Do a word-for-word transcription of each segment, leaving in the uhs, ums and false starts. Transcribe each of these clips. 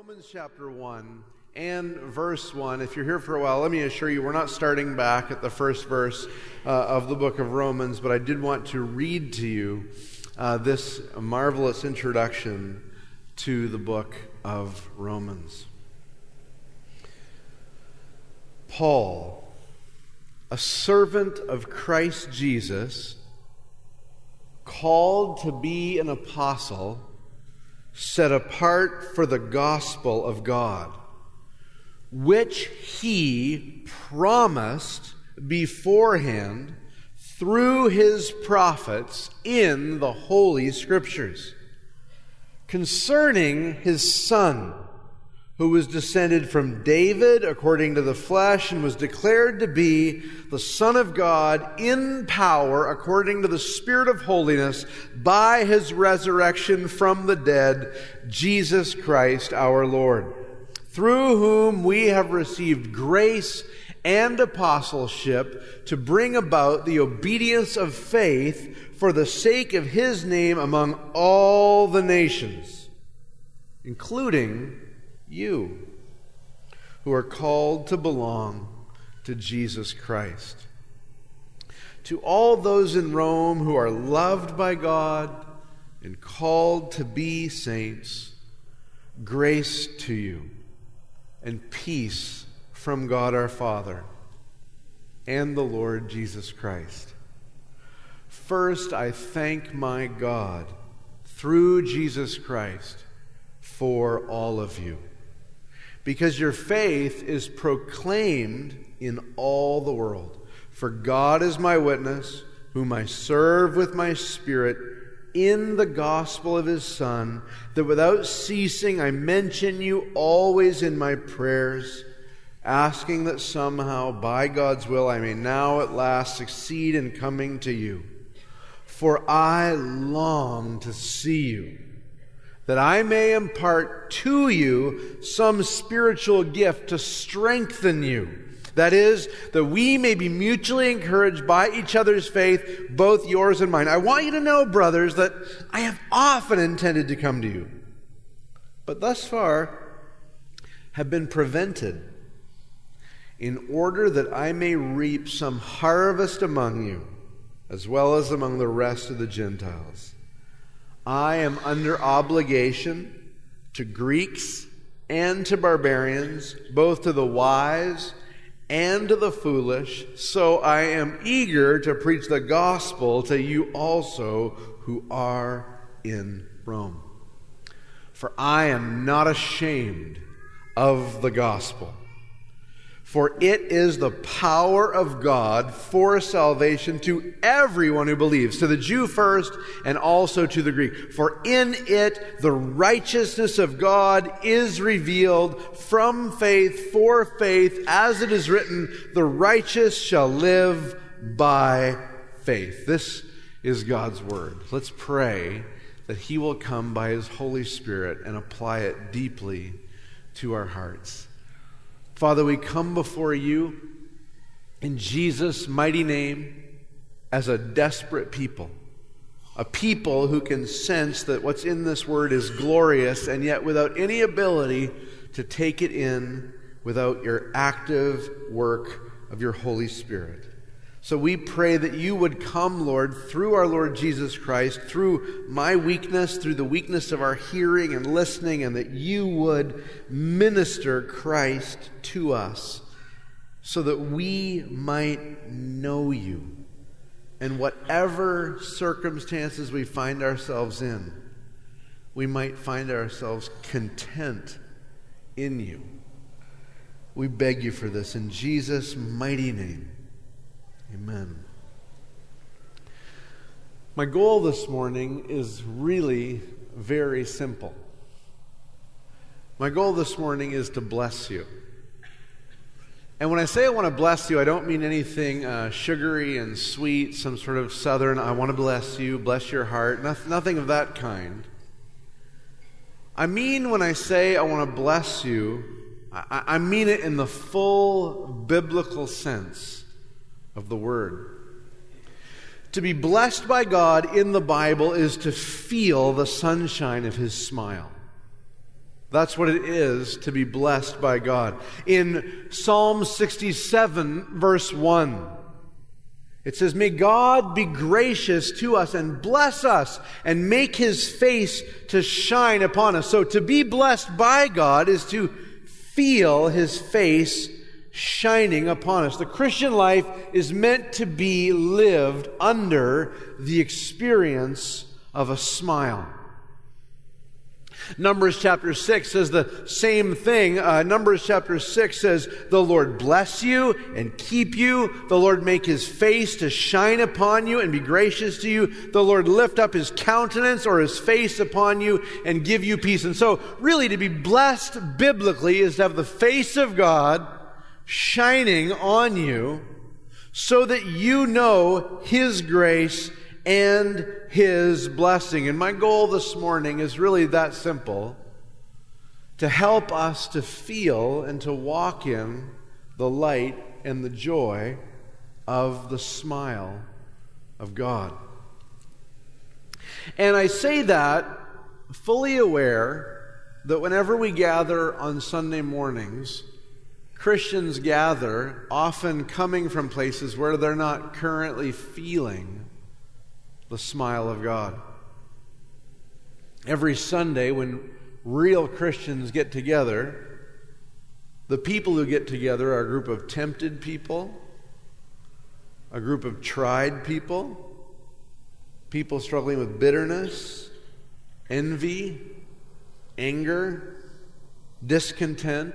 Romans chapter one and verse one. If you're here for a while, let me assure you we're not starting back at the first verse uh, of the book of Romans, but I did want to read to you uh, this marvelous introduction to the book of Romans. Paul, a servant of Christ Jesus, called to be an apostle, set apart for the gospel of God, which he promised beforehand through his prophets in the Holy Scriptures, concerning his Son, who was descended from David according to the flesh and was declared to be the Son of God in power according to the Spirit of holiness by his resurrection from the dead, Jesus Christ our Lord, through whom we have received grace and apostleship to bring about the obedience of faith for the sake of his name among all the nations, including you, who are called to belong to Jesus Christ. To all those in Rome who are loved by God and called to be saints, grace to you and peace from God our Father and the Lord Jesus Christ. First, I thank my God through Jesus Christ for all of you, because your faith is proclaimed in all the world. For God is my witness, whom I serve with my spirit in the gospel of his Son, that without ceasing I mention you always in my prayers, asking that somehow, by God's will, I may now at last succeed in coming to you. For I long to see you, that I may impart to you some spiritual gift to strengthen you. That is, that we may be mutually encouraged by each other's faith, both yours and mine. I want you to know, brothers, that I have often intended to come to you, but thus far have been prevented, in order that I may reap some harvest among you, as well as among the rest of the Gentiles. I am under obligation to Greeks and to barbarians, both to the wise and to the foolish, so I am eager to preach the gospel to you also who are in Rome. For I am not ashamed of the gospel, for it is the power of God for salvation to everyone who believes, to the Jew first and also to the Greek. For in it the righteousness of God is revealed from faith for faith, as it is written, the righteous shall live by faith. This is God's word. Let's pray that he will come by his Holy Spirit and apply it deeply to our hearts. Father, we come before you in Jesus' mighty name as a desperate people, a people who can sense that what's in this word is glorious, and yet without any ability to take it in without your active work of your Holy Spirit. So we pray that you would come, Lord, through our Lord Jesus Christ, through my weakness, through the weakness of our hearing and listening, and that you would minister Christ to us so that we might know you. And whatever circumstances we find ourselves in, we might find ourselves content in you. We beg you for this in Jesus' mighty name. Amen. My goal this morning is really very simple. My goal this morning is to bless you. And when I say I want to bless you, I don't mean anything uh, sugary and sweet, some sort of southern, I want to bless you, bless your heart, no, nothing of that kind. I mean when I say I want to bless you, I, I mean it in the full biblical sense of the word. To be blessed by God in the Bible is to feel the sunshine of his smile. That's what it is to be blessed by God. In Psalm sixty-seven, verse one, it says, "May God be gracious to us and bless us and make His face to shine upon us." So to be blessed by God is to feel His face shining upon us. The Christian life is meant to be lived under the experience of a smile. Numbers chapter six says the same thing. Uh, Numbers chapter six says, "The Lord bless you and keep you. The Lord make His face to shine upon you and be gracious to you. The Lord lift up His countenance or His face upon you and give you peace." And so really to be blessed biblically is to have the face of God shining on you so that you know His grace and His blessing. And my goal this morning is really that simple: to help us to feel and to walk in the light and the joy of the smile of God. And I say that fully aware that whenever we gather on Sunday mornings, Christians gather often coming from places where they're not currently feeling the smile of God. Every Sunday when real Christians get together, the people who get together are a group of tempted people, a group of tried people, people struggling with bitterness, envy, anger, discontent,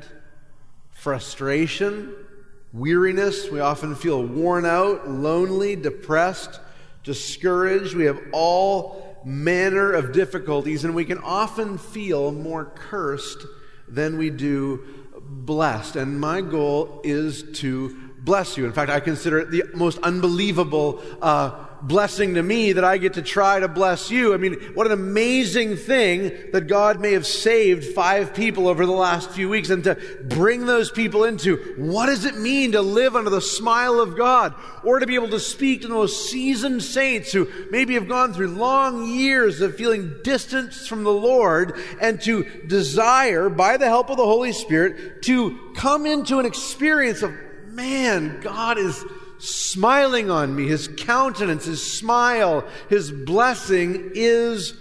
frustration, weariness. We often feel worn out, lonely, depressed, discouraged. We have all manner of difficulties, and we can often feel more cursed than we do blessed. And my goal is to bless you. In fact, I consider it the most unbelievable uh, blessing to me that I get to try to bless you. I mean, what an amazing thing that God may have saved five people over the last few weeks, and to bring those people into what does it mean to live under the smile of God, or to be able to speak to the most seasoned saints who maybe have gone through long years of feeling distance from the Lord, and to desire, by the help of the Holy Spirit, to come into an experience of, man, God is smiling on me. His countenance, His smile, His blessing is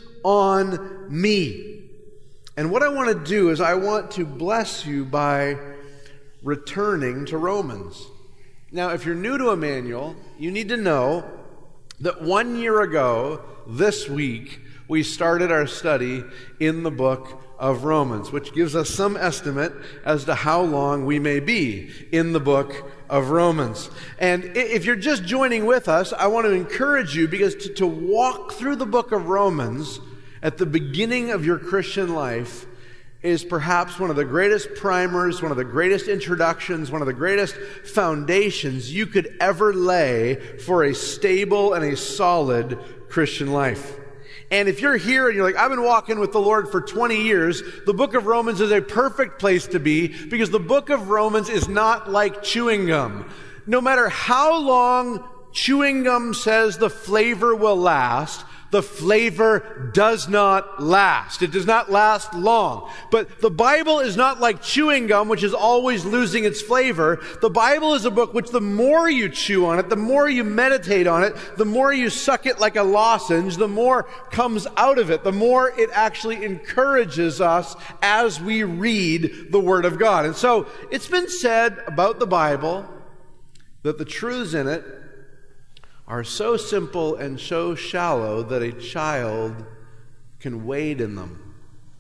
on me. And what I want to do is I want to bless you by returning to Romans. Now, if you're new to Emmanuel, you need to know that one year ago, this week, we started our study in the book of Romans, which gives us some estimate as to how long we may be in the book of Romans. And if you're just joining with us, I want to encourage you, because to, to walk through the book of Romans at the beginning of your Christian life is perhaps one of the greatest primers, one of the greatest introductions, one of the greatest foundations you could ever lay for a stable and a solid Christian life. And if you're here and you're like, I've been walking with the Lord for twenty years, the book of Romans is a perfect place to be, because the book of Romans is not like chewing gum. No matter how long chewing gum says the flavor will last, the flavor does not last. It does not last long. But the Bible is not like chewing gum, which is always losing its flavor. The Bible is a book which the more you chew on it, the more you meditate on it, the more you suck it like a lozenge, the more comes out of it, the more it actually encourages us as we read the Word of God. And so it's been said about the Bible that the truths in it are so simple and so shallow that a child can wade in them.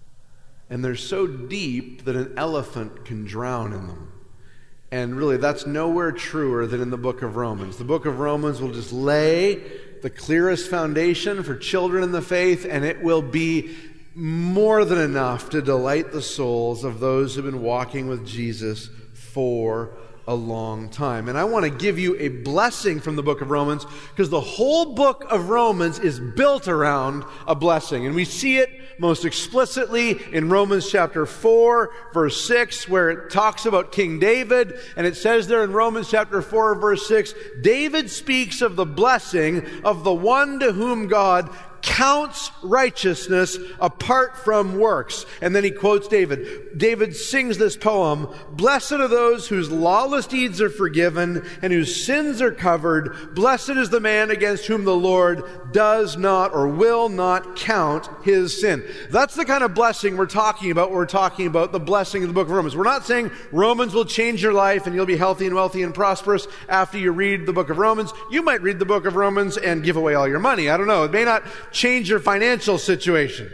And they're so deep that an elephant can drown in them. And really, that's nowhere truer than in the book of Romans. The book of Romans will just lay the clearest foundation for children in the faith, and it will be more than enough to delight the souls of those who have been walking with Jesus for a long time. And I want to give you a blessing from the book of Romans, because the whole book of Romans is built around a blessing. And we see it most explicitly in Romans chapter four, verse six, where it talks about King David. And it says there in Romans chapter four, verse six, David speaks of the blessing of the one to whom God counts righteousness apart from works. And then he quotes David. David sings this poem, "Blessed are those whose lawless deeds are forgiven and whose sins are covered. Blessed is the man against whom the Lord does not or will not count his sin." That's the kind of blessing we're talking about when we're talking about the blessing of the book of Romans. We're not saying Romans will change your life and you'll be healthy and wealthy and prosperous after you read the book of Romans. You might read the book of Romans and give away all your money. I don't know. It may not change your financial situation.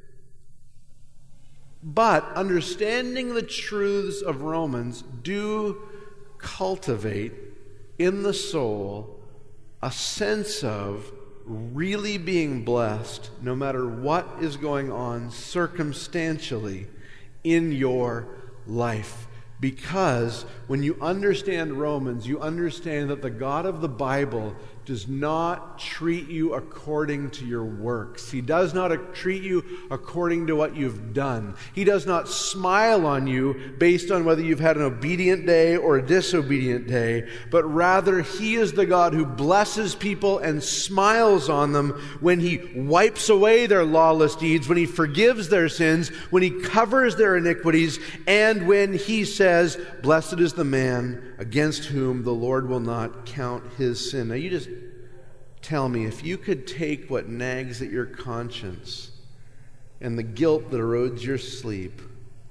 But understanding the truths of Romans do cultivate in the soul a sense of really being blessed no matter what is going on circumstantially in your life. Because when you understand Romans, you understand that the God of the Bible does not treat you according to your works. He does not treat you according to what you've done. He does not smile on you based on whether you've had an obedient day or a disobedient day, but rather He is the God who blesses people and smiles on them when He wipes away their lawless deeds, when He forgives their sins, when He covers their iniquities, and when He says, "Blessed is the man against whom the Lord will not count his sin." Now you just tell me, if you could take what nags at your conscience and the guilt that erodes your sleep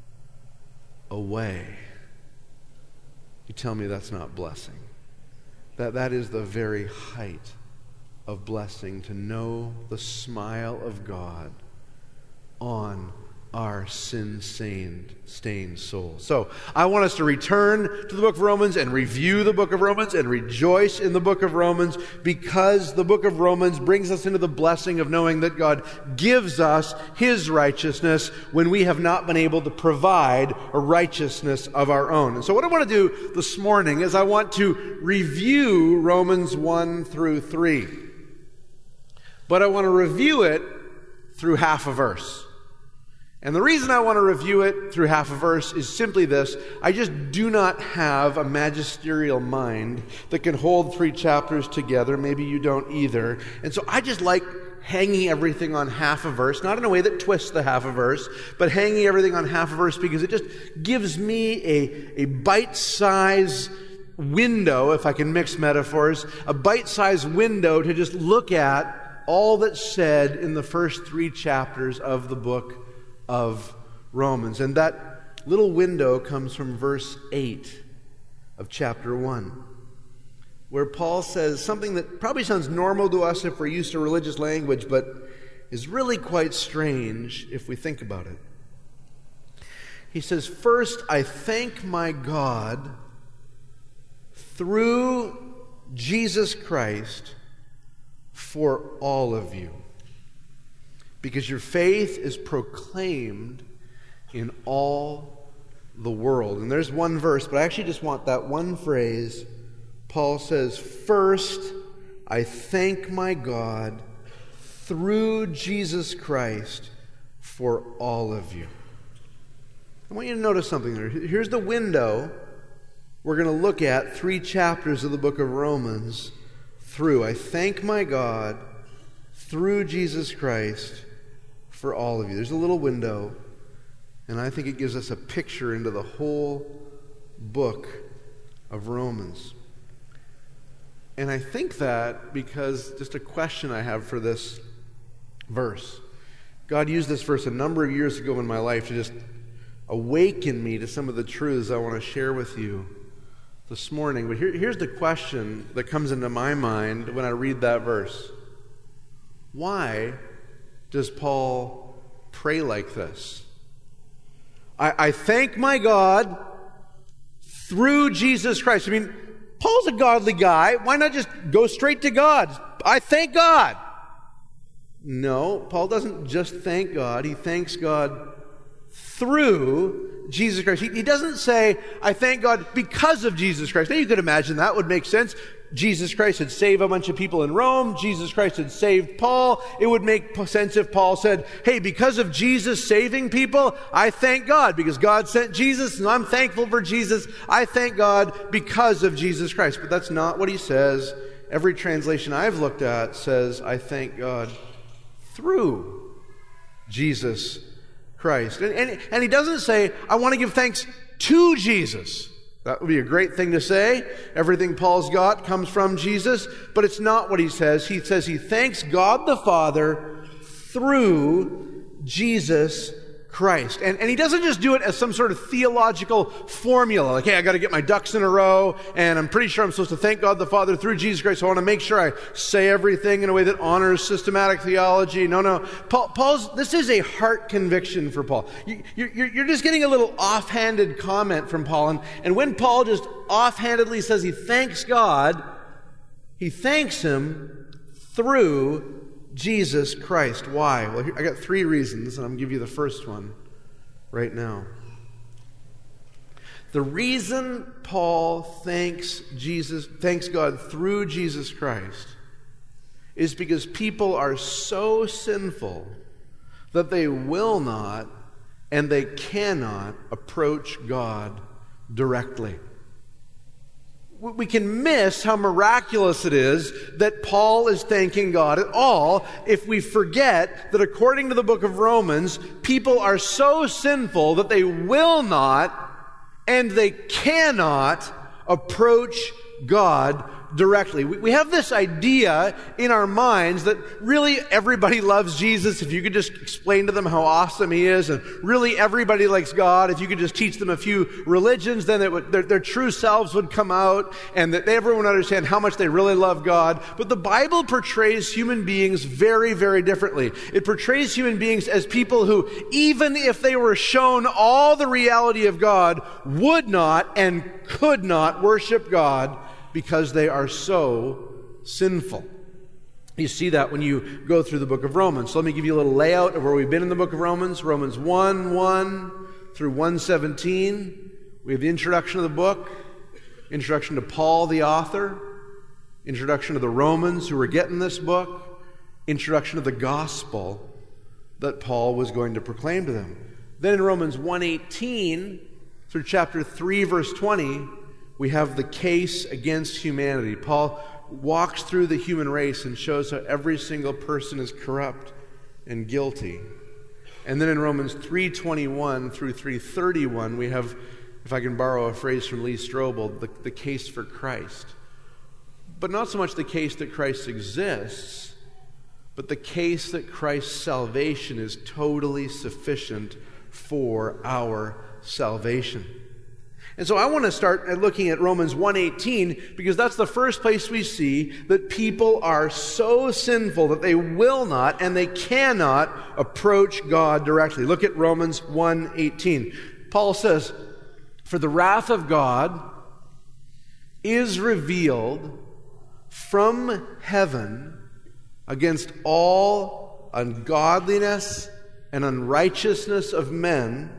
away, you tell me that's not blessing. That that is the very height of blessing, to know the smile of God on our sin-stained stained soul. So I want us to return to the book of Romans and review the book of Romans and rejoice in the book of Romans, because the book of Romans brings us into the blessing of knowing that God gives us His righteousness when we have not been able to provide a righteousness of our own. And so what I want to do this morning is I want to review Romans one through three. But I want to review it through half a verse. And the reason I want to review it through half a verse is simply this: I just do not have a magisterial mind that can hold three chapters together. Maybe you don't either. And so I just like hanging everything on half a verse, not in a way that twists the half a verse, but hanging everything on half a verse because it just gives me a, a bite-sized window, if I can mix metaphors, a bite-sized window to just look at all that's said in the first three chapters of the book of Romans. And that little window comes from verse eight of chapter one, where Paul says something that probably sounds normal to us if we're used to religious language, but is really quite strange if we think about it. He says, "First, I thank my God through Jesus Christ for all of you, because your faith is proclaimed in all the world." And there's one verse, but I actually just want that one phrase. Paul says, "First, I thank my God through Jesus Christ for all of you." I want you to notice something there. Here's the window we're going to look at three chapters of the book of Romans through. I thank my God through Jesus Christ for all of you. There's a little window, and I think it gives us a picture into the whole book of Romans. And I think that because, just a question I have for this verse. God used this verse a number of years ago in my life to just awaken me to some of the truths I want to share with you this morning. But here, here's the question that comes into my mind when I read that verse. Why does Paul pray like this? I, I thank my God through Jesus Christ. I mean, Paul's a godly guy. Why not just go straight to God? I thank God. No, Paul doesn't just thank God. He thanks God through Jesus Christ. He, he doesn't say, I thank God because of Jesus Christ. Now you could imagine that would make sense. Jesus Christ had saved a bunch of people in Rome. Jesus Christ had saved Paul. It would make sense if Paul said, hey, because of Jesus saving people, I thank God because God sent Jesus and I'm thankful for Jesus. I thank God because of Jesus Christ. But that's not what he says. Every translation I've looked at says, I thank God through Jesus Christ. And, and, and he doesn't say, I want to give thanks to Jesus. That would be a great thing to say. Everything Paul's got comes from Jesus, but it's not what he says. He says he thanks God the Father through Jesus Christ. And, and he doesn't just do it as some sort of theological formula, like, hey, I got to get my ducks in a row, and I'm pretty sure I'm supposed to thank God the Father through Jesus Christ, so I want to make sure I say everything in a way that honors systematic theology. No, no. Paul, Paul's, this is a heart conviction for Paul. You, you're, you're just getting a little offhanded comment from Paul, and, and when Paul just offhandedly says he thanks God, he thanks him through Jesus Christ. Why? Well, here, I got three reasons, and I'm going to give you the first one right now. The reason Paul thanks Jesus, thanks God through Jesus Christ is because people are so sinful that they will not and they cannot approach God directly. We can miss how miraculous it is that Paul is thanking God at all if we forget that according to the book of Romans, people are so sinful that they will not and they cannot approach God directly. We have this idea in our minds that really everybody loves Jesus if you could just explain to them how awesome he is, and really everybody likes God if you could just teach them a few religions, then it would, their, their true selves would come out, and that everyone would understand how much they really love God. But the Bible portrays human beings very, very differently. It portrays human beings as people who, even if they were shown all the reality of God, would not and could not worship God because they are so sinful. You see that when you go through the book of Romans. So let me give you a little layout of where we've been in the book of Romans. Romans one, one through one seventeen. We have the introduction of the book, introduction to Paul the author, introduction to the Romans who were getting this book, introduction to the gospel that Paul was going to proclaim to them. Then in Romans one eighteen through chapter three, verse twenty, we have the case against humanity. Paul walks through the human race and shows how every single person is corrupt and guilty. And then in Romans three twenty-one through three thirty-one, we have, if I can borrow a phrase from Lee Strobel, the, the case for Christ. But not so much the case that Christ exists, but the case that Christ's salvation is totally sufficient for our salvation. And so I want to start looking at Romans one eighteen because that's the first place we see that people are so sinful that they will not and they cannot approach God directly. Look at Romans one eighteen. Paul says, "For the wrath of God is revealed from heaven against all ungodliness and unrighteousness of men,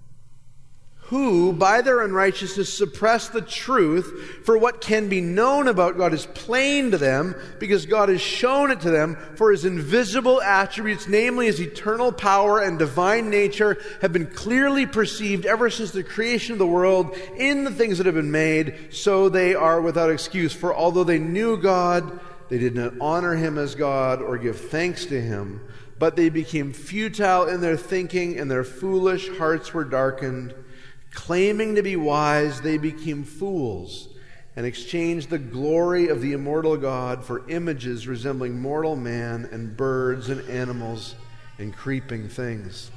who, by their unrighteousness, suppress the truth, for what can be known about God is plain to them, because God has shown it to them, for his invisible attributes, namely his eternal power and divine nature, have been clearly perceived ever since the creation of the world in the things that have been made, so they are without excuse. For although they knew God, they did not honor him as God or give thanks to him, but they became futile in their thinking, and their foolish hearts were darkened. Claiming to be wise, they became fools and exchanged the glory of the immortal God for images resembling mortal man and birds and animals and creeping things."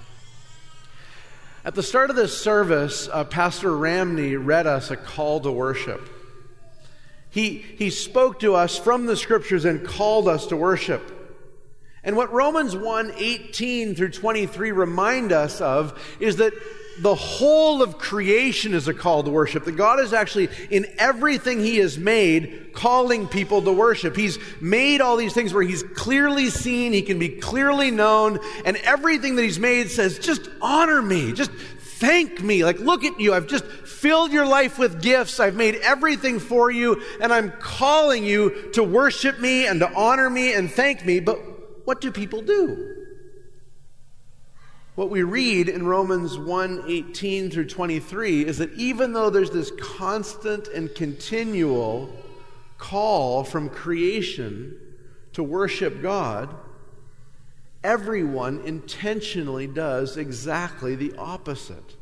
At the start of this service, uh, Pastor Ramney read us a call to worship. He, he spoke to us from the Scriptures and called us to worship. And what Romans one eighteen through twenty-three remind us of is that the whole of creation is a call to worship. That God is actually, in everything he has made, calling people to worship. He's made all these things where he's clearly seen, he can be clearly known, and everything that he's made says, just honor me, just thank me. Like, look at you, I've just filled your life with gifts, I've made everything for you, and I'm calling you to worship me and to honor me and thank me. But what do people do? What we read in Romans one eighteen through twenty-three is that even though there's this constant and continual call from creation to worship God, everyone intentionally does exactly the opposite.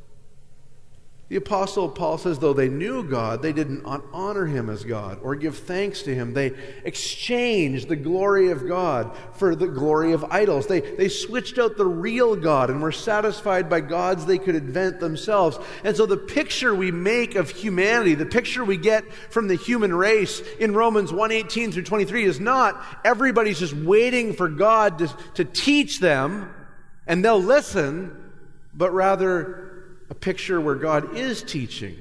The Apostle Paul says, though they knew God, they didn't honor him as God or give thanks to him. They exchanged the glory of God for the glory of idols. They, they switched out the real God and were satisfied by gods they could invent themselves. And so the picture we make of humanity, the picture we get from the human race in Romans one eighteen through twenty-three is not everybody's just waiting for God to, to teach them and they'll listen, but rather a picture where God is teaching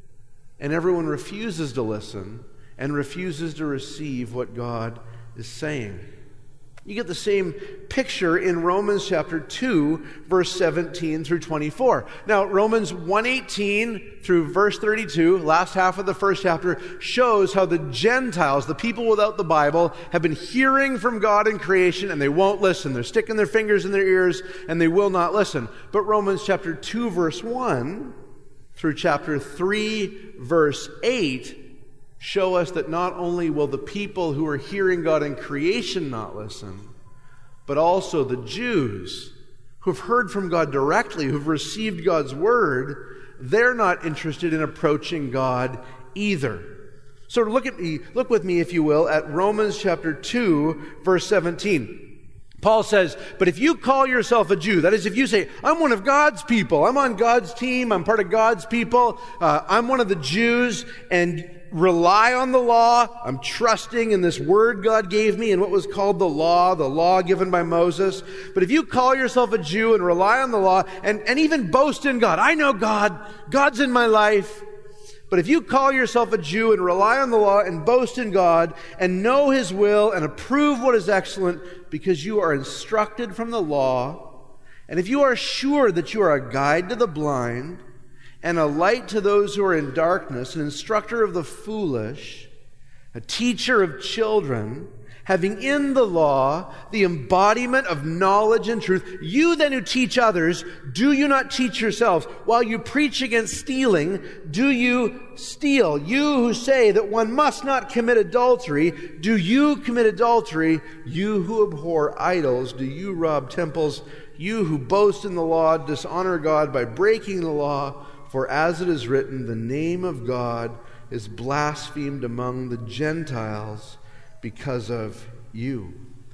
and everyone refuses to listen and refuses to receive what God is saying. You get the same picture in Romans chapter two, verse seventeen through twenty-four. Now, Romans one eighteen through verse thirty-two, last half of the first chapter, shows how the Gentiles, the people without the Bible, have been hearing from God in creation and they won't listen. They're sticking their fingers in their ears and they will not listen. But Romans chapter two, verse one through chapter three, verse eight, show us that not only will the people who are hearing God in creation not listen, but also the Jews who have heard from God directly, who've received God's word, they're not interested in approaching God either. So look at me, look with me, if you will, at Romans chapter two, verse seventeen. Paul says, but if you call yourself a Jew, that is, if you say, I'm one of God's people, I'm on God's team, I'm part of God's people, uh, I'm one of the Jews, and rely on the law, I'm trusting in this word God gave me and what was called the law, the law given by Moses. But if you call yourself a Jew and rely on the law and, and even boast in God, I know God, God's in my life. But if you call yourself a Jew and rely on the law and boast in God and know His will and approve what is excellent because you are instructed from the law, and if you are sure that you are a guide to the blind and a light to those who are in darkness, an instructor of the foolish, a teacher of children, having in the law the embodiment of knowledge and truth, you then who teach others, do you not teach yourselves? While you preach against stealing, do you steal? You who say that one must not commit adultery, do you commit adultery? You who abhor idols, do you rob temples? You who boast in the law, dishonor God by breaking the law. For as it is written, the name of God is blasphemed among the Gentiles because of you.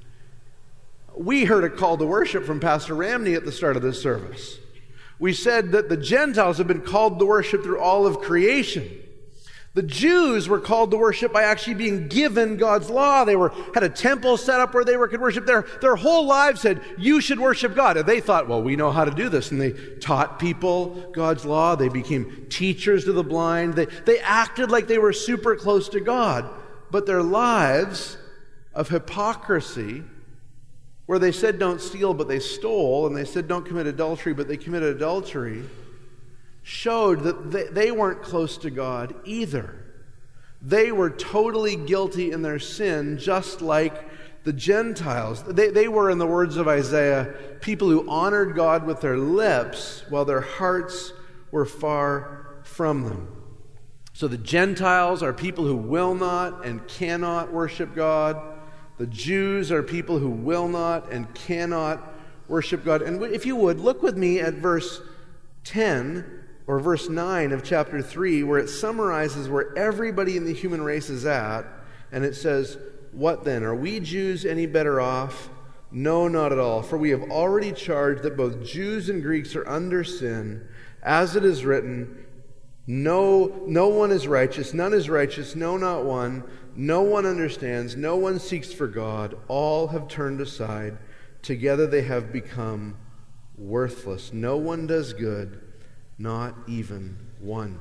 We heard a call to worship from Pastor Ramney at the start of this service. We said that the Gentiles have been called to worship through all of creation. The Jews were called to worship by actually being given God's law. They were had a temple set up where they were, could worship. Their, their whole lives said, you should worship God. And they thought, well, we know how to do this. And they taught people God's law. They became teachers to the blind. They, they acted like they were super close to God. But their lives of hypocrisy, where they said don't steal, but they stole, and they said don't commit adultery, but they committed adultery, showed that they, they weren't close to God either. They were totally guilty in their sin, just like the Gentiles. They, they were, in the words of Isaiah, people who honored God with their lips while their hearts were far from them. So the Gentiles are people who will not and cannot worship God. The Jews are people who will not and cannot worship God. And if you would, look with me at verse ten or verse nine of chapter three, where it summarizes where everybody in the human race is at. And it says, what then? Are we Jews any better off? No, not at all. For we have already charged that both Jews and Greeks are under sin. As it is written, No, no one is righteous, none is righteous, no, not one. No one understands, no one seeks for God. All have turned aside. Together they have become worthless. No one does good, not even one.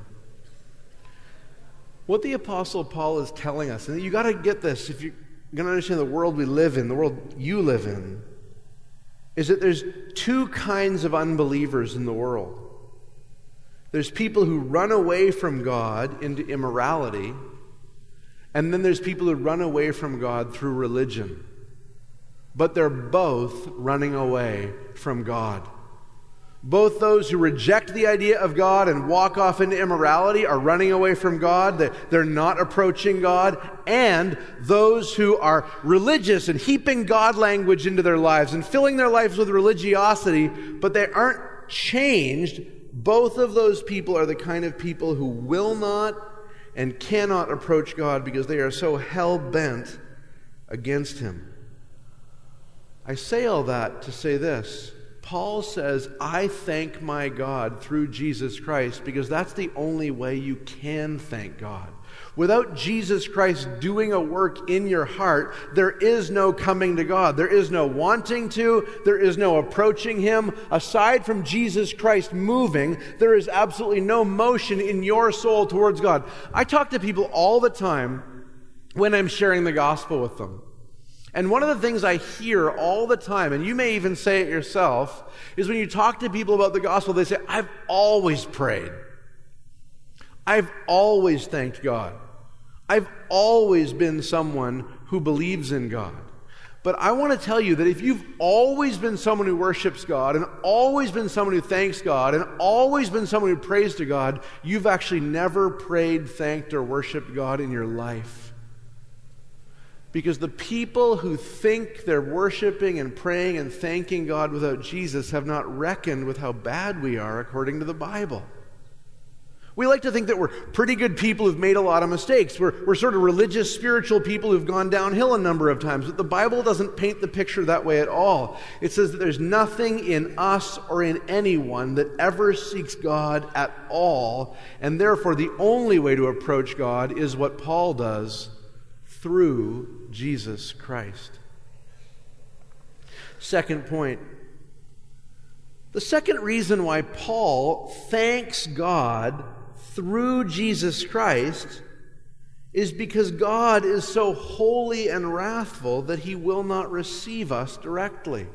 What the Apostle Paul is telling us, and you got to get this if you're going to understand the world we live in, the world you live in, is that there's two kinds of unbelievers in the world. There's people who run away from God into immorality, and then there's people who run away from God through religion. But they're both running away from God. Both those who reject the idea of God and walk off into immorality are running away from God, they're not approaching God, and those who are religious and heaping God language into their lives and filling their lives with religiosity, but they aren't changed, both of those people are the kind of people who will not and cannot approach God because they are so hell-bent against Him. I say all that to say this. Paul says, I thank my God through Jesus Christ because that's the only way you can thank God. Without Jesus Christ doing a work in your heart, there is no coming to God. There is no wanting to. There is no approaching Him. Aside from Jesus Christ moving, there is absolutely no motion in your soul towards God. I talk to people all the time when I'm sharing the gospel with them. And one of the things I hear all the time, and you may even say it yourself, is when you talk to people about the gospel, they say, I've always prayed. I've always thanked God. I've always been someone who believes in God. But I want to tell you that if you've always been someone who worships God, and always been someone who thanks God, and always been someone who prays to God, you've actually never prayed, thanked, or worshiped God in your life. Because the people who think they're worshiping and praying and thanking God without Jesus have not reckoned with how bad we are according to the Bible. We like to think that we're pretty good people who've made a lot of mistakes. We're, we're sort of religious, spiritual people who've gone downhill a number of times. But the Bible doesn't paint the picture that way at all. It says that there's nothing in us or in anyone that ever seeks God at all. And therefore, the only way to approach God is what Paul does, through Jesus Christ. Second point. The second reason why Paul thanks God through Jesus Christ is because God is so holy and wrathful that He will not receive us directly.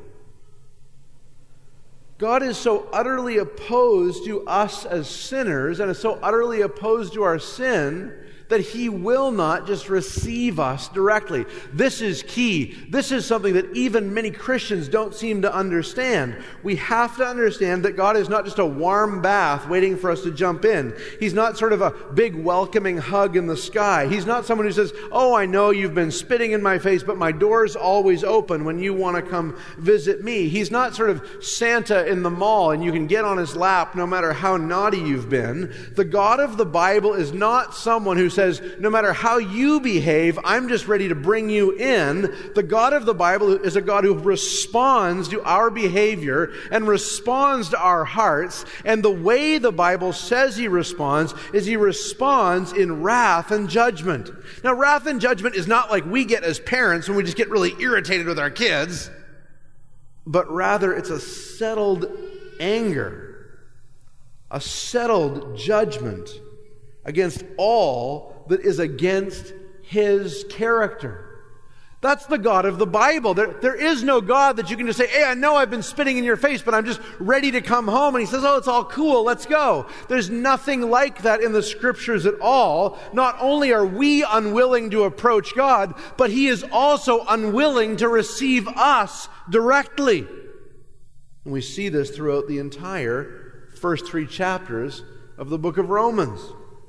God is so utterly opposed to us as sinners and is so utterly opposed to our sin that He will not just receive us directly. This is key. This is something that even many Christians don't seem to understand. We have to understand that God is not just a warm bath waiting for us to jump in. He's not sort of a big welcoming hug in the sky. He's not someone who says, oh, I know you've been spitting in my face, but my door's always open when you want to come visit me. He's not sort of Santa in the mall and you can get on His lap no matter how naughty you've been. The God of the Bible is not someone who says, says, no matter how you behave, I'm just ready to bring you in. The God of the Bible is a God who responds to our behavior and responds to our hearts. And the way the Bible says He responds is He responds in wrath and judgment. Now, wrath and judgment is not like we get as parents when we just get really irritated with our kids, but rather it's a settled anger, a settled judgment against all that is against His character. That's the God of the Bible. There, there is no God that you can just say, hey, I know I've been spitting in your face, but I'm just ready to come home. And He says, oh, it's all cool, let's go. There's nothing like that in the Scriptures at all. Not only are we unwilling to approach God, but He is also unwilling to receive us directly. And we see this throughout the entire first three chapters of the book of Romans.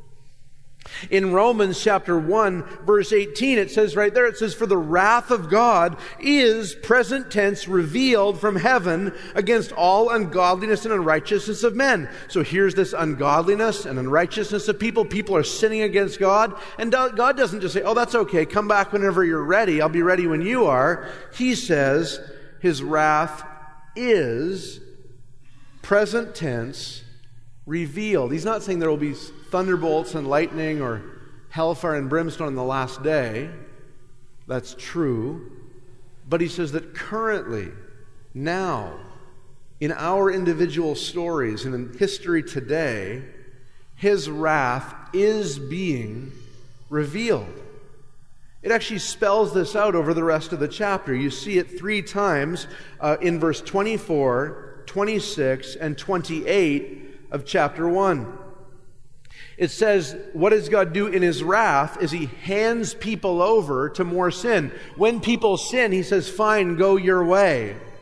In Romans chapter one, verse eighteen, it says right there, it says, for the wrath of God is, present tense, revealed from heaven against all ungodliness and unrighteousness of men. So here's this ungodliness and unrighteousness of people. People are sinning against God. And God doesn't just say, oh, that's okay, come back whenever you're ready. I'll be ready when you are. He says His wrath is, present tense, revealed. He's not saying there will be thunderbolts and lightning or hellfire and brimstone on the last day. That's true. But He says that currently, now, in our individual stories and in history today, His wrath is being revealed. It actually spells this out over the rest of the chapter. You see it three times uh, in verse twenty-four, twenty-six, and twenty-eight of chapter one. It says, what does God do in His wrath is He hands people over to more sin. When people sin, He says, fine, go your way.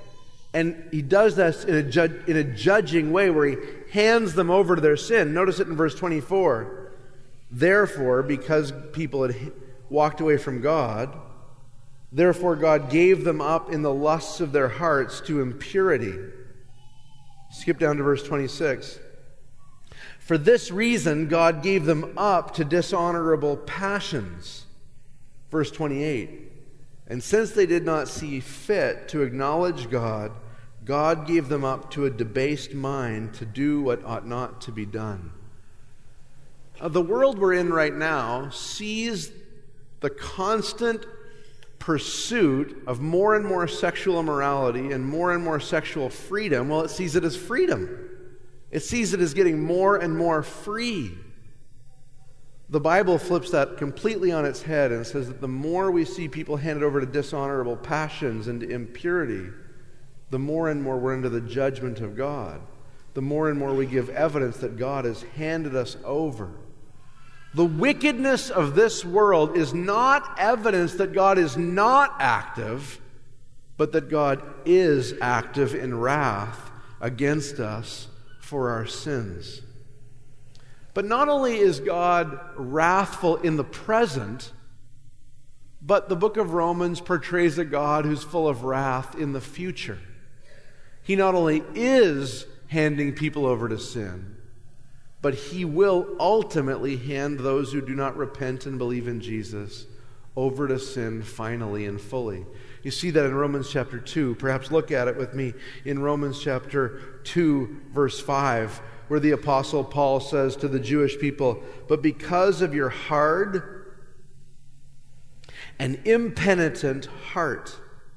And he does this in a, ju- in a judging way where he hands them over to their sin. Notice it in verse twenty-four. Therefore, because people had walked away from God, therefore God gave them up in the lusts of their hearts to impurity. Skip down to verse twenty-six. For this reason, God gave them up to dishonorable passions. Verse twenty-eight. And since they did not see fit to acknowledge God, God gave them up to a debased mind to do what ought not to be done. Uh, the world we're in right now sees the constant pursuit of more and more sexual immorality and more and more sexual freedom. Well, it sees it as freedom. It sees it as getting more and more free. The Bible flips that completely on its head and says that the more we see people handed over to dishonorable passions and to impurity, the more and more we're under the judgment of God. The more and more we give evidence that God has handed us over. The wickedness of this world is not evidence that God is not active, but that God is active in wrath against us for our sins. But not only is God wrathful in the present, but the book of Romans portrays a God who's full of wrath in the future. He not only is handing people over to sin, but he will ultimately hand those who do not repent and believe in Jesus over to sin finally and fully. You see that in Romans chapter two. Perhaps look at it with me in Romans chapter two, verse five, where the Apostle Paul says to the Jewish people, "But because of your hard and impenitent heart,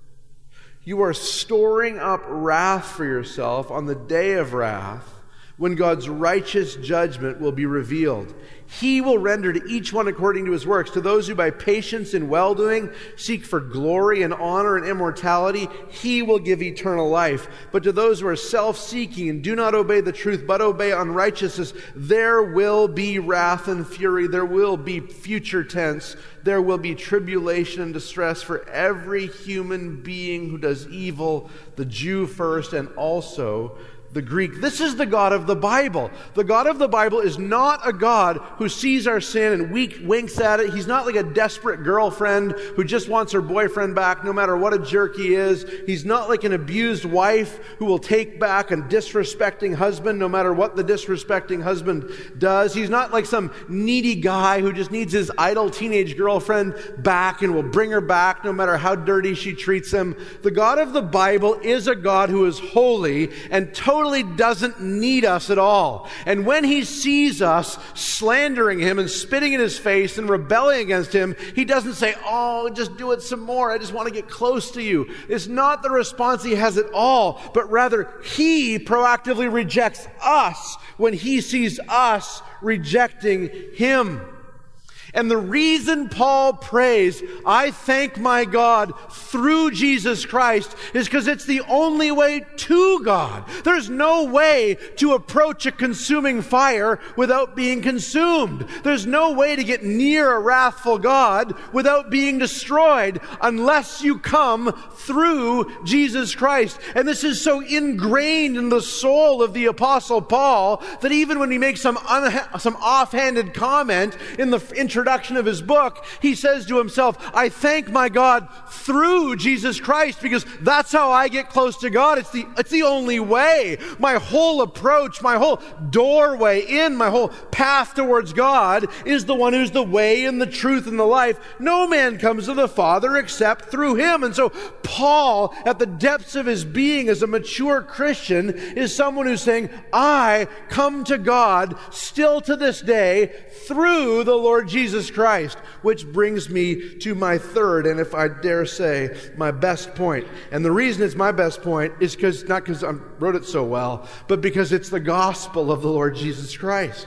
you are storing up wrath for yourself on the day of wrath, when God's righteous judgment will be revealed. He will render to each one according to his works. To those who by patience in well-doing seek for glory and honor and immortality, he will give eternal life. But to those who are self-seeking and do not obey the truth, but obey unrighteousness, there will be wrath and fury. There will be future tense. There will be tribulation and distress for every human being who does evil, the Jew first and also the Greek." This is the God of the Bible. The God of the Bible is not a God who sees our sin and weak winks at it. He's not like a desperate girlfriend who just wants her boyfriend back no matter what a jerk he is. He's not like an abused wife who will take back a disrespecting husband no matter what the disrespecting husband does. He's not like some needy guy who just needs his idle teenage girlfriend back and will bring her back no matter how dirty she treats him. The God of the Bible is a God who is holy and totally doesn't need us at all. And when he sees us slandering him and spitting in his face and rebelling against him, he doesn't say, "Oh, just do it some more. I just want to get close to you." It's not the response he has at all, but rather he proactively rejects us when he sees us rejecting him. And the reason Paul prays, "I thank my God through Jesus Christ," is because it's the only way to God. There's no way to approach a consuming fire without being consumed. There's no way to get near a wrathful God without being destroyed unless you come through Jesus Christ. And this is so ingrained in the soul of the Apostle Paul that even when he makes some, unha- some offhanded comment in the introduction introduction of his book, he says to himself, "I thank my God through Jesus Christ," because that's how I get close to God. It's the, it's the only way. My whole approach, my whole doorway in, my whole path towards God is the one who's the way and the truth and the life. No man comes to the Father except through him. And so Paul, at the depths of his being as a mature Christian, is someone who's saying, "I come to God still to this day through the Lord Jesus Christ," which brings me to my third, and if I dare say, my best point. And the reason it's my best point is because, not because I wrote it so well, but because it's the gospel of the Lord Jesus Christ.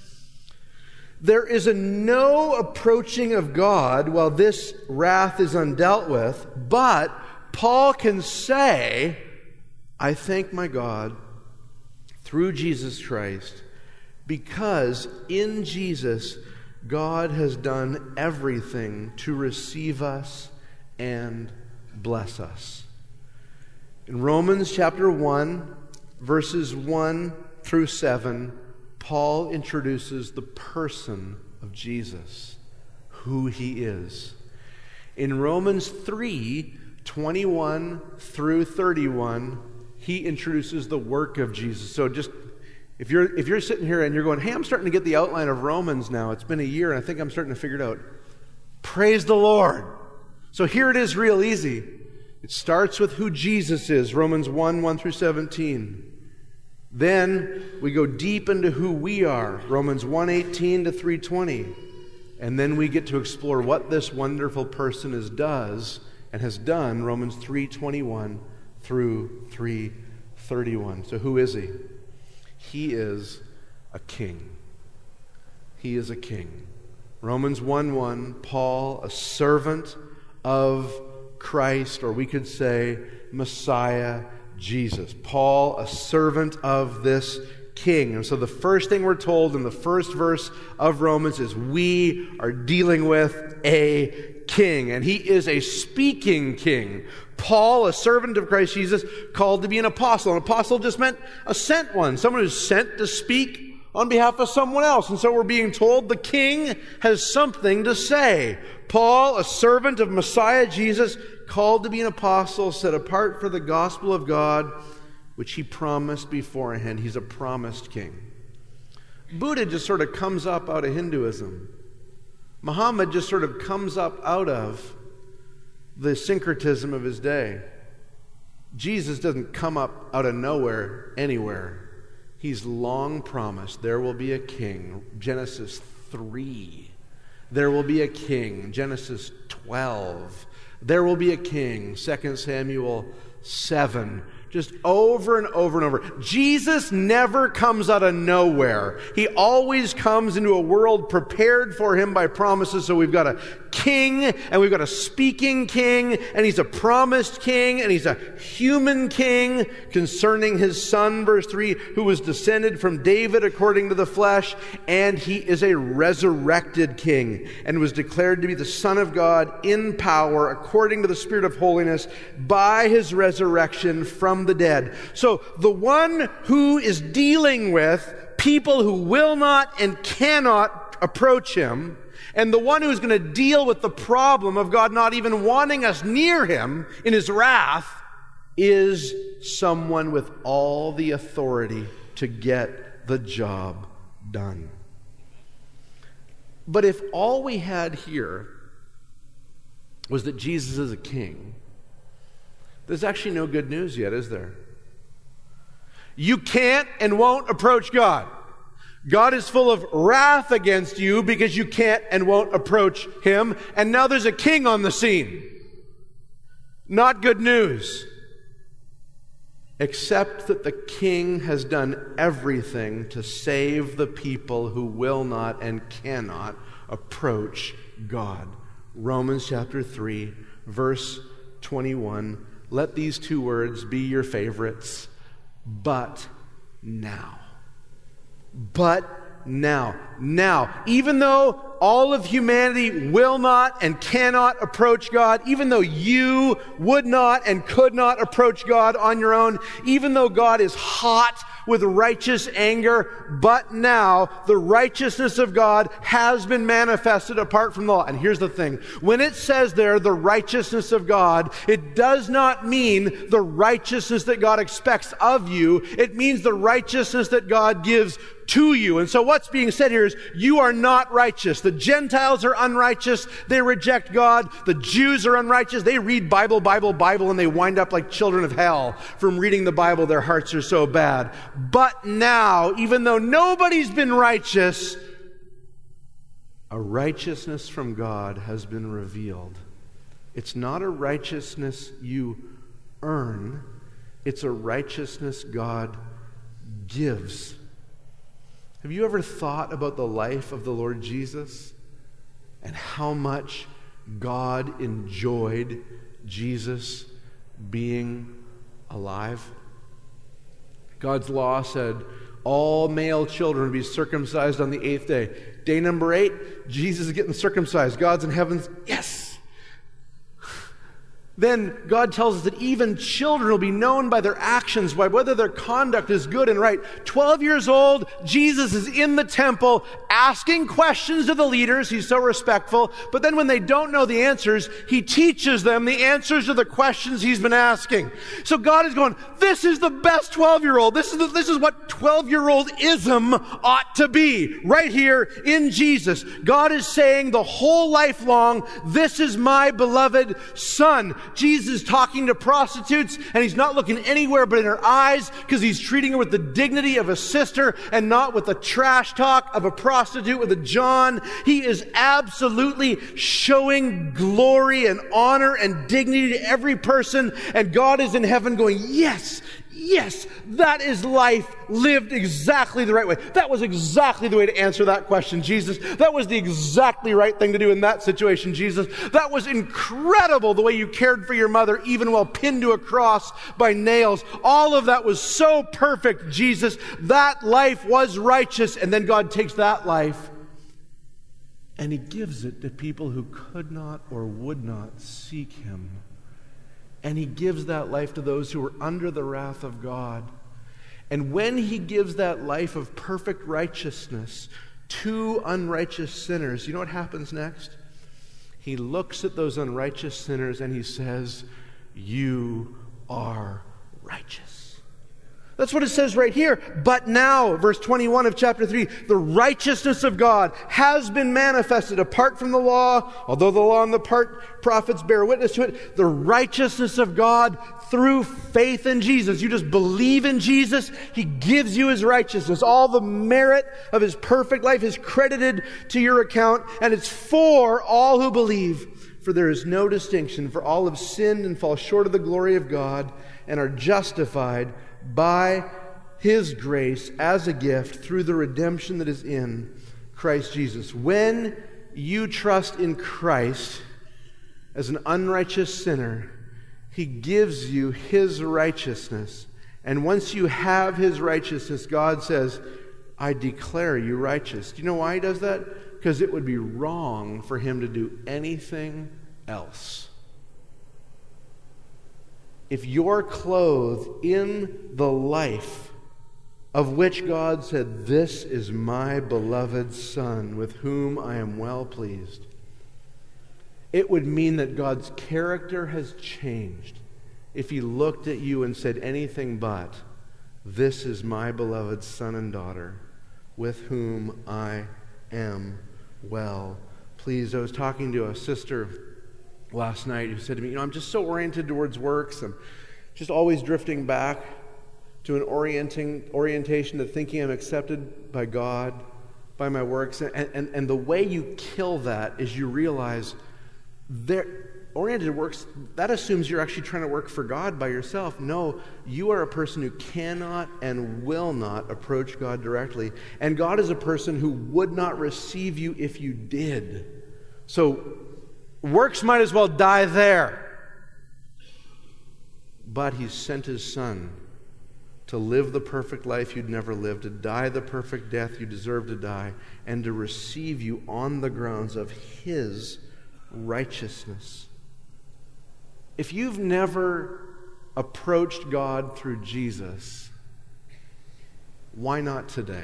There is a no approaching of God while this wrath is undealt with, but Paul can say, "I thank my God through Jesus Christ, because in Jesus God has done everything to receive us and bless us." In Romans chapter one, verses one through seven, Paul introduces the person of Jesus, who he is. In Romans three, twenty-one through thirty-one, he introduces the work of Jesus. So just, if you're if you're sitting here and you're going, hey, I'm starting to get the outline of Romans now. It's been a year and I think I'm starting to figure it out. Praise the Lord. So here it is real easy. It starts with who Jesus is, Romans one, one through seventeen. Then we go deep into who we are, Romans one, eighteen to three twenty. And then we get to explore what this wonderful person is does and has done, Romans three, twenty-one through three thirty-one. So who is he? He is a king. He is a king. Romans one, one, Paul, a servant of Christ, or we could say Messiah Jesus. Paul, a servant of this king. And so the first thing we're told in the first verse of Romans is we are dealing with a king, and he is a speaking king. Paul, a servant of Christ Jesus, called to be an apostle. An apostle just meant a sent one, someone who's sent to speak on behalf of someone else. And so we're being told the king has something to say. Paul, a servant of Messiah Jesus, called to be an apostle, set apart for the gospel of God, which he promised beforehand. He's a promised king. Buddha just sort of comes up out of Hinduism. Muhammad just sort of comes up out of the syncretism of his day. Jesus doesn't come up out of nowhere anywhere. He's long promised there will be a king. Genesis three. There will be a king. Genesis twelve. There will be a king. Second Samuel seven. Just over and over and over. Jesus never comes out of nowhere. He always comes into a world prepared for him by promises. So we've got a king, and we've got a speaking king, and he's a promised king, and he's a human king concerning his son, verse three, who was descended from David according to the flesh, and he is a resurrected king, and was declared to be the Son of God in power according to the Spirit of holiness by his resurrection from the dead. So the one who is dealing with people who will not and cannot approach him, and the one who's going to deal with the problem of God not even wanting us near him in his wrath, is someone with all the authority to get the job done. But if all we had here was that Jesus is a king, there's actually no good news yet, is there? You can't and won't approach God. God is full of wrath against you because you can't and won't approach him. And now there's a king on the scene. Not good news. Except that the king has done everything to save the people who will not and cannot approach God. Romans chapter three, verse twenty-one. Let these two words be your favorites. But now. But now. Now. Even though all of humanity will not and cannot approach God, even though you would not and could not approach God on your own, even though God is hot with righteous anger, but now the righteousness of God has been manifested apart from the law. And here's the thing. When it says there, the righteousness of God, it does not mean the righteousness that God expects of you. It means the righteousness that God gives to you. And so what's being said here is you are not righteous. The Gentiles are unrighteous. They reject God. The Jews are unrighteous. They read Bible, Bible, Bible, and they wind up like children of hell from reading the Bible. Their hearts are so bad. But now, even though nobody's been righteous, a righteousness from God has been revealed. It's not a righteousness you earn. It's a righteousness God gives. Have you ever thought about the life of the Lord Jesus and how much God enjoyed Jesus being alive? God's law said all male children would be circumcised on the eighth day. Day number eight, Jesus is getting circumcised. God's in heaven. Yes! then God tells us that even children will be known by their actions, by whether their conduct is good and right. twelve years old, Jesus is in the temple asking questions to the leaders. He's so respectful. But then when they don't know the answers, he teaches them the answers to the questions he's been asking. So God is going, this is the best twelve-year-old. This is the, this is what twelve-year-old-ism ought to be, right here in Jesus. God is saying the whole life long, this is my beloved Son. Jesus is talking to prostitutes, and he's not looking anywhere but in her eyes, because he's treating her with the dignity of a sister and not with the trash talk of a prostitute with a John. He is absolutely showing glory and honor and dignity to every person, and God is in heaven going, yes, yes, that is life lived exactly the right way. That was exactly the way to answer that question, Jesus. That was the exactly right thing to do in that situation, Jesus. That was incredible, the way you cared for your mother, even while pinned to a cross by nails. All of that was so perfect, Jesus. That life was righteous. And then God takes that life and he gives it to people who could not or would not seek him. And he gives that life to those who are under the wrath of God. And when he gives that life of perfect righteousness to unrighteous sinners, you know what happens next? He looks at those unrighteous sinners and he says, you are righteous. That's what it says right here. But now, verse twenty-one of chapter three, the righteousness of God has been manifested apart from the law, although the law and the part prophets bear witness to it. The righteousness of God through faith in Jesus. You just believe in Jesus. He gives you his righteousness. All the merit of his perfect life is credited to your account, and it's for all who believe. For there is no distinction, for all have sinned and fall short of the glory of God and are justified by his grace as a gift through the redemption that is in Christ Jesus. When you trust in Christ as an unrighteous sinner, he gives you his righteousness. And once you have his righteousness, God says, I declare you righteous. Do you know why he does that? Because it would be wrong for him to do anything else. If you're clothed in the life of which God said, this is my beloved Son, with whom I am well pleased, it would mean that God's character has changed if he looked at you and said anything but, this is my beloved son and daughter, with whom I am well pleased. I was talking to a sister last night who said to me, you know, I'm just so oriented towards works. I'm just always drifting back to an orienting orientation to thinking I'm accepted by God, by my works. And, and, and the way you kill that is you realize that oriented works, that assumes you're actually trying to work for God by yourself. No, you are a person who cannot and will not approach God directly. And God is a person who would not receive you if you did. So works might as well die there. But he sent his Son to live the perfect life you'd never lived, to die the perfect death you deserve to die, and to receive you on the grounds of his righteousness. If you've never approached God through Jesus, why not today?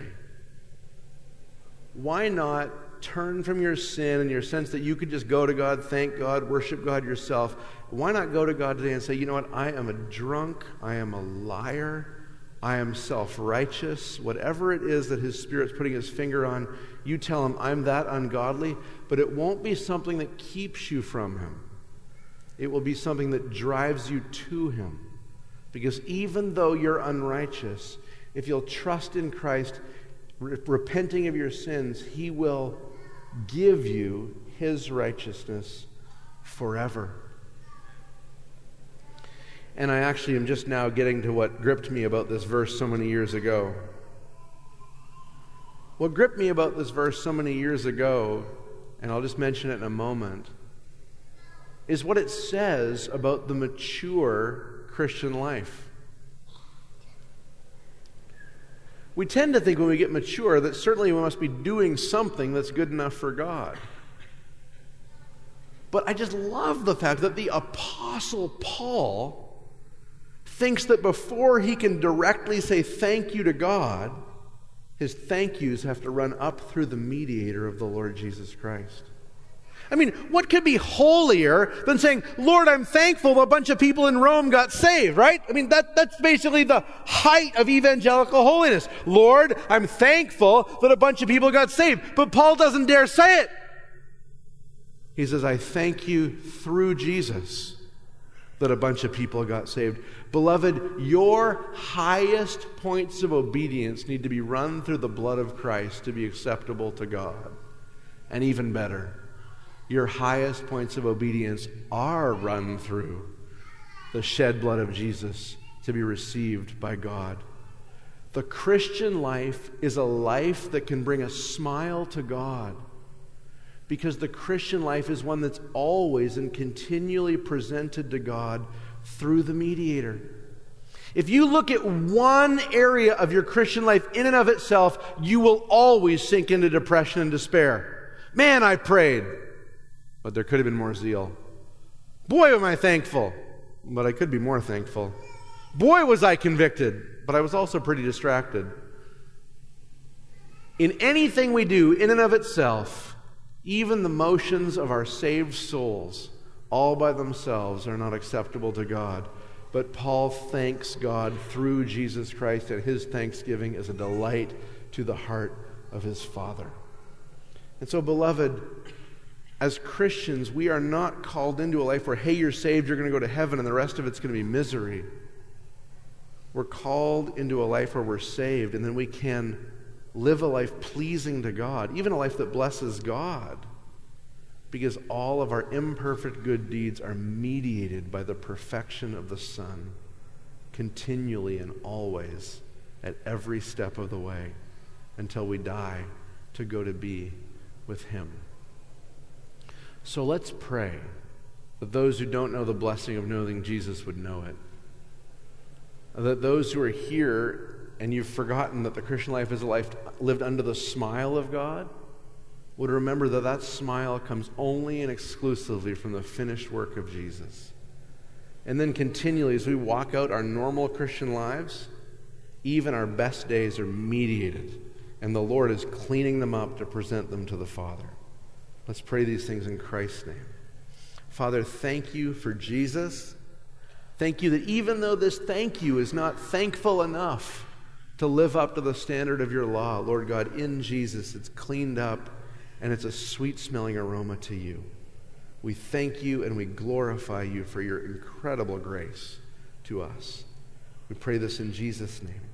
Why not turn from your sin and your sense that you could just go to God, thank God, worship God yourself? Why not go to God today and say, you know what, I am a drunk, I am a liar, I am self-righteous, whatever it is that his Spirit's putting his finger on, you tell him, I'm that ungodly, but it won't be something that keeps you from him. It will be something that drives you to him. Because even though you're unrighteous, if you'll trust in Christ, re- repenting of your sins, he will give you his righteousness forever. And I actually am just now getting to what gripped me about this verse so many years ago. What gripped me about this verse so many years ago, and I'll just mention it in a moment, is what it says about the mature Christian life. We tend to think when we get mature that certainly we must be doing something that's good enough for God. But I just love the fact that the Apostle Paul thinks that before he can directly say thank you to God, his thank yous have to run up through the mediator of the Lord Jesus Christ. I mean, what could be holier than saying, Lord, I'm thankful a bunch of people in Rome got saved, right? I mean, that, that's basically the height of evangelical holiness. Lord, I'm thankful that a bunch of people got saved. But Paul doesn't dare say it. He says, I thank you through Jesus that a bunch of people got saved. Beloved, your highest points of obedience need to be run through the blood of Christ to be acceptable to God. And even better, your highest points of obedience are run through the shed blood of Jesus to be received by God. The Christian life is a life that can bring a smile to God, because the Christian life is one that's always and continually presented to God through the mediator. If you look at one area of your Christian life in and of itself, you will always sink into depression and despair. Man, I prayed, but there could have been more zeal. Boy, am I thankful, but I could be more thankful. Boy, was I convicted, but I was also pretty distracted. In anything we do in and of itself, even the motions of our saved souls, all by themselves, are not acceptable to God. But Paul thanks God through Jesus Christ, and his thanksgiving is a delight to the heart of his Father. And so, beloved, as Christians, we are not called into a life where, hey, you're saved, you're going to go to heaven, and the rest of it's going to be misery. We're called into a life where we're saved, and then we can live a life pleasing to God, even a life that blesses God, because all of our imperfect good deeds are mediated by the perfection of the Son, continually and always, at every step of the way, until we die to go to be with him. So let's pray that those who don't know the blessing of knowing Jesus would know it. That those who are here and you've forgotten that the Christian life is a life lived under the smile of God would remember that that smile comes only and exclusively from the finished work of Jesus. And then continually, as we walk out our normal Christian lives, even our best days are mediated, and the Lord is cleaning them up to present them to the Father. Let's pray these things in Christ's name. Father, thank you for Jesus. Thank you that even though this thank you is not thankful enough to live up to the standard of your law, Lord God, in Jesus it's cleaned up and it's a sweet-smelling aroma to you. We thank you and we glorify you for your incredible grace to us. We pray this in Jesus' name.